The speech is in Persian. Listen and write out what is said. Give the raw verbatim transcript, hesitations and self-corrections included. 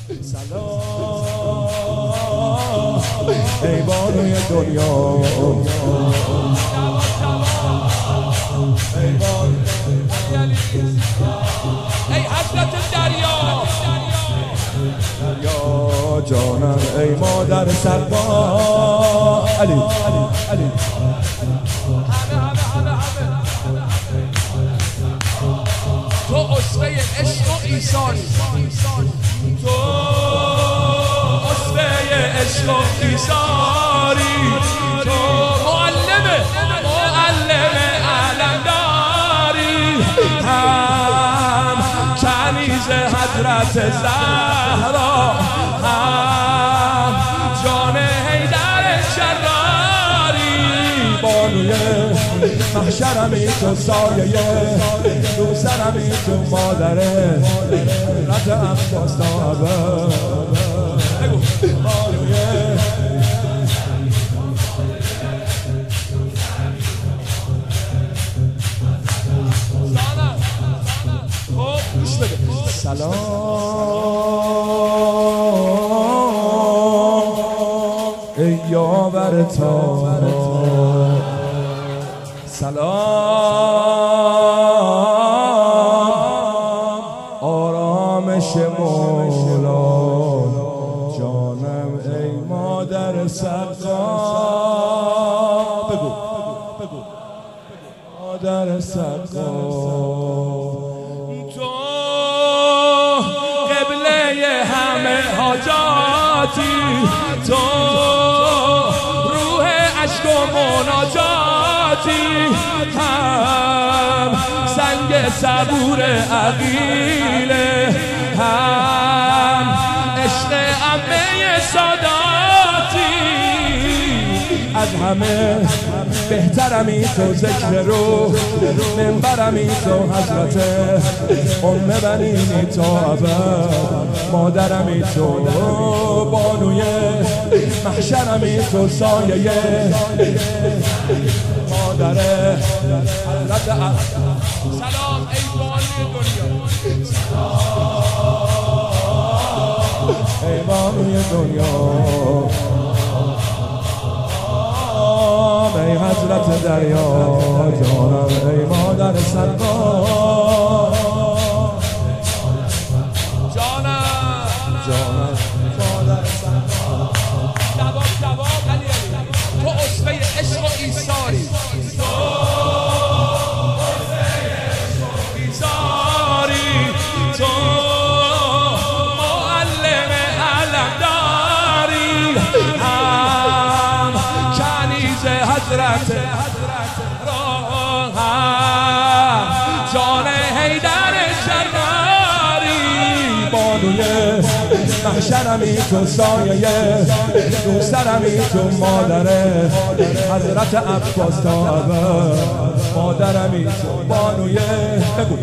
سلام ای بانوی دنیا، ای بانوی ای حضرت دریا، دریا جانم ای مادر سربا. علی علی علی تو اسوه عشق و ایثاری، تو اسوه عشق و ایثاری، تو معلم معلم علمداری، هم کنیز حضرت زهرا، هم جان حیدر جراری. بانوی محشرمی تو سایه، دو سرمی تو مادره، رد عباس تا ابد. بانوی سلام ای یاور تا، سلام آرامش مولا، جانم ای مادر سقا. بگو بگو مادر سقا. تو قبله همه حاجاتی، تو روح عشق و مناجاتی، هم سنگ صبور عقیله، هم عشق عمه ساداتی. از همه بهترمی تو ذکر رو، منبرمی تو حضرت ام بنینی تا ابد، مادرمی تو بانوی محشرمی تو سایه، مادر حضرت. سلام ای بانوی دنیا، ای بانوی دنیا، ای حضرت دریا، جانم ای مادر سربا. جانم جانم مادر سربا. جواب جواب علی علی، تو اسوه عشق و ایثاری، تو اسوه عشق و ایثاری، تو معلم علمداری، هم کنیز حضرت را، هم جان حیدر جراری. بانوی محشرمی تو سایه، دو سرمی تو مادره، حضرت عباس تا ابد، مادرمی تو بانوی. بگو